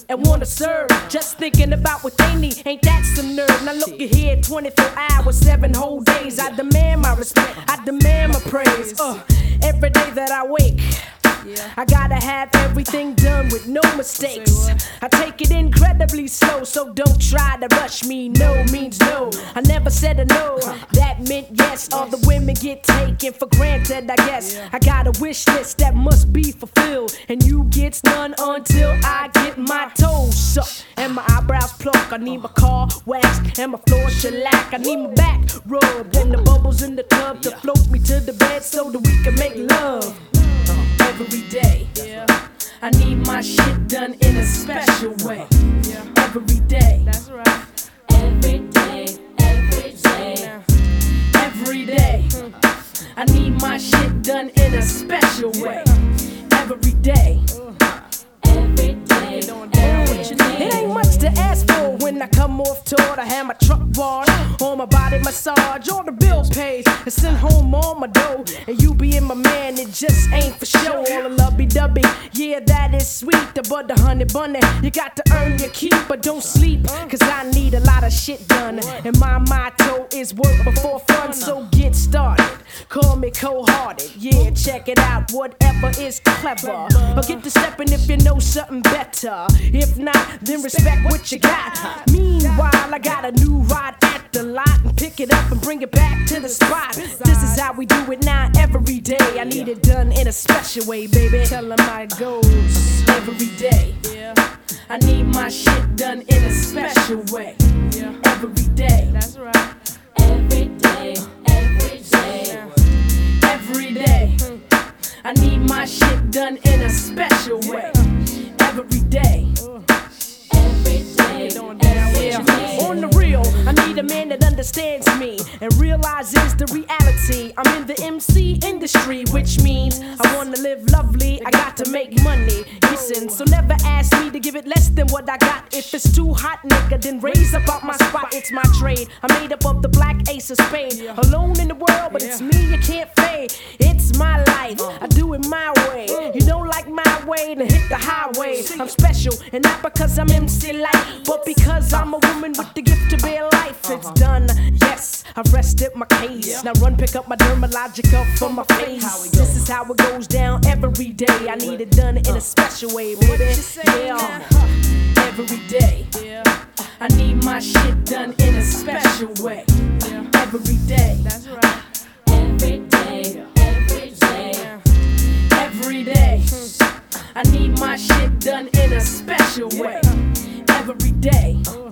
and wanna serve. Just thinking about what they need, ain't that some nerve? Now look at here, 24 hours, 7 whole days. I demand my respect, I demand my praise. Every day that I wake, I gotta have everything done with no mistakes. I take it incredibly slow, so don't try to rush me. No means no, I never said a no. That meant yes, all the women get taken for granted, I guess. I got a wish list that must be fulfilled, and you get none until I get my toes sucked and my eyebrows plucked. I need my car waxed and my floor shellac. I need my back rubbed and the bubbles in the tub to float me to the bed so that we can make love. Every day, I need my shit done in a special way. Every day, that's right. Every day, every day, every day. I need my shit done in a special way. Every day, every day. It ain't much to ask for when I come off tour. I have my truck washed, on my body massage, all the bills paid, and send home all my dough. And you being my man, it just ain't for show. All the lovey-dovey, yeah, that is sweet. The bud, the honey bunny, you got to earn your keep, but don't sleep, cause I need a lot of shit done. And my motto is work before fun, so get started. Call me cold-hearted, yeah, check it out, whatever is clever. Or get to stepping if you know something better. If not, then respect what you got. Meanwhile, I got a new ride at the lot, and pick it up and bring it back to the spot. This is how we do it now every day. I need it done in a special way, baby. Tell them how it goes every day. I need my shit done in a special way. Every day. That's right. Every day, every day, every day. I need my shit done in a special way. Every day. Every day. On the real, I need a man that understands me and realizes the reality. I'm in the MC industry, which means I wanna live lovely, I got to make money. Listen, so never ask me to give it less than what I got. If it's too hot, nigga, then raise up out my spot. It's my trade, I'm made up of the black ace of spades. Alone in the world, but it's me you can't fade. It's my life, I do it my way. You don't like my way, then hit the highway. I'm special, and not because I'm MC Light, but because I'm a woman with the gift to bear life. It's done, yes, I've rested my case. Now run, pick up my dermalogic up from my face. This is how it goes down every day. I need it done in a special way, baby. Yeah, every day. I need my shit done in a special way. Every day. That's right. Every day, every day, every day. I need my shit done in a special way. Every day.